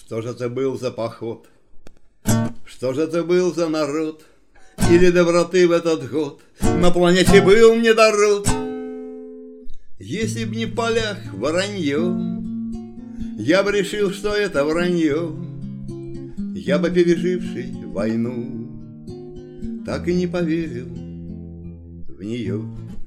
Что же это был за поход? Что же это был за народ? Или доброты в этот год на планете был недород? Если б не в полях воронье, я бы решил, что это вранье. Я бы, переживший войну, так и не поверил в нее.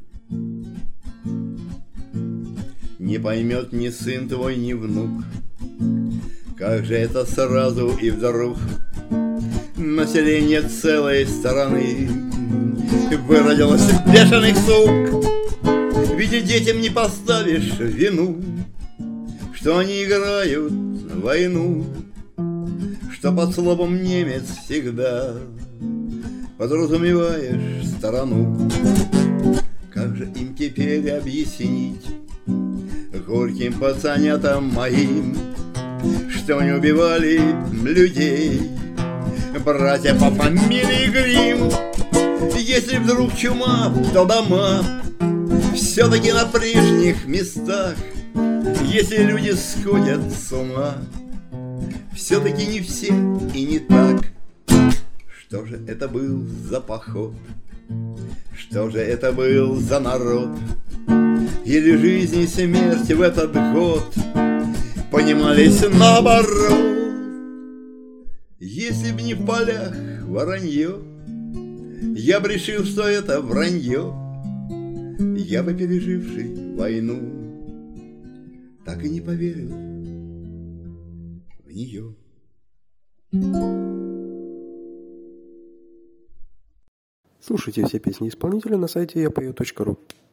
Не поймет ни сын твой, ни внук, как же это сразу и вдруг население целой страны выродилось в бешеных сук. Ведь и детям не поставишь вину, что они играют в войну, что под словом немец всегда подразумеваешь страну. Как же им теперь объяснить горьким пацанятам моим, что не убивали людей братья по фамилии Грим? Если вдруг чума, то дома все-таки на прежних местах. Если люди сходят с ума, все-таки не все и не так. Что же это был за поход? Что же это был за народ? Или жизнь и смерть в этот год понимались наоборот? Если б не в полях воронье, я б решил, что это вранье. Я бы, переживший войну, так и не поверил в нее. Слушайте все песни исполнителя на сайте yapeo.ru.